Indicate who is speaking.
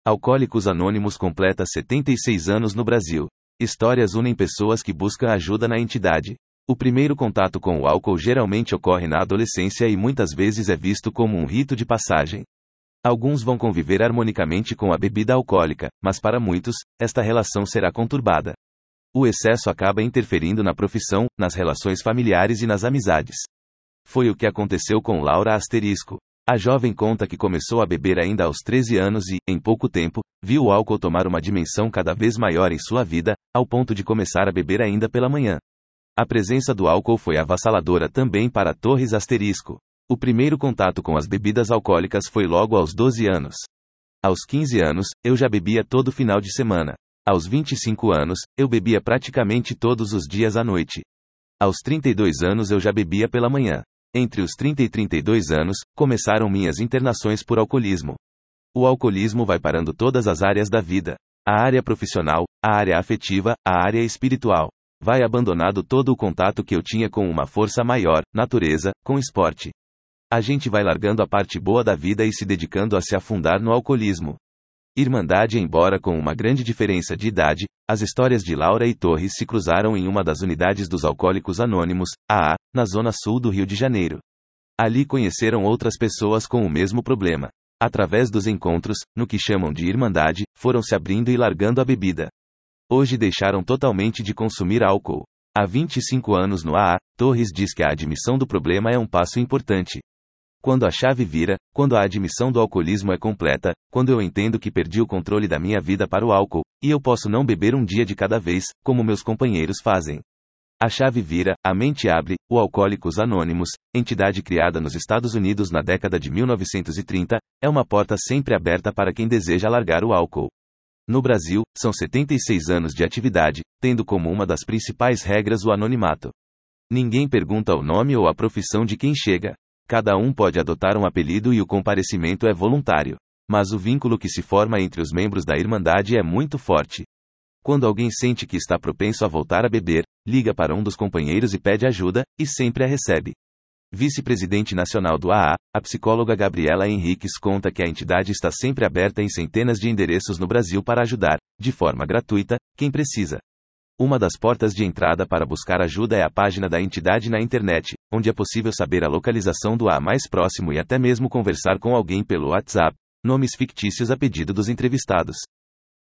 Speaker 1: Alcoólicos Anônimos completa 76 anos no Brasil. Histórias unem pessoas que buscam ajuda na entidade. O primeiro contato com o álcool geralmente ocorre na adolescência e muitas vezes é visto como um rito de passagem. Alguns vão conviver harmonicamente com a bebida alcoólica, mas para muitos, esta relação será conturbada. O excesso acaba interferindo na profissão, nas relações familiares e nas amizades. Foi o que aconteceu com Laura Asterisco. A jovem conta que começou a beber ainda aos 13 anos e, em pouco tempo, viu o álcool tomar uma dimensão cada vez maior em sua vida, ao ponto de começar a beber ainda pela manhã. A presença do álcool foi avassaladora também para Torres Asterisco. O primeiro contato com as bebidas alcoólicas foi logo aos 12 anos. Aos 15 anos, eu já bebia todo final de semana. Aos 25 anos, eu bebia praticamente todos os dias à noite. Aos 32 anos eu já bebia pela manhã. Entre os 30 e 32 anos, começaram minhas internações por alcoolismo. O alcoolismo vai parando todas as áreas da vida. A área profissional, a área afetiva, a área espiritual. Vai abandonando todo o contato que eu tinha com uma força maior, natureza, com esporte. A gente vai largando a parte boa da vida e se dedicando a se afundar no alcoolismo. Irmandade. Embora com uma grande diferença de idade, as histórias de Laura e Torres se cruzaram em uma das unidades dos Alcoólicos Anônimos, AA, na zona sul do Rio de Janeiro. Ali conheceram outras pessoas com o mesmo problema. Através dos encontros, no que chamam de Irmandade, foram se abrindo e largando a bebida. Hoje deixaram totalmente de consumir álcool. Há 25 anos no AA, Torres diz que a admissão do problema é um passo importante. Quando a chave vira, quando a admissão do alcoolismo é completa, quando eu entendo que perdi o controle da minha vida para o álcool, e eu posso não beber um dia de cada vez, como meus companheiros fazem. A chave vira, a mente abre. O Alcoólicos Anônimos, entidade criada nos Estados Unidos na década de 1930, é uma porta sempre aberta para quem deseja largar o álcool. No Brasil, são 76 anos de atividade, tendo como uma das principais regras o anonimato. Ninguém pergunta o nome ou a profissão de quem chega. Cada um pode adotar um apelido e o comparecimento é voluntário. Mas o vínculo que se forma entre os membros da Irmandade é muito forte. Quando alguém sente que está propenso a voltar a beber, liga para um dos companheiros e pede ajuda, e sempre a recebe. Vice-presidente nacional do AA, a psicóloga Gabriela Henriques conta que a entidade está sempre aberta em centenas de endereços no Brasil para ajudar, de forma gratuita, quem precisa. Uma das portas de entrada para buscar ajuda é a página da entidade na internet, onde é possível saber a localização do AA mais próximo e até mesmo conversar com alguém pelo WhatsApp, nomes fictícios a pedido dos entrevistados.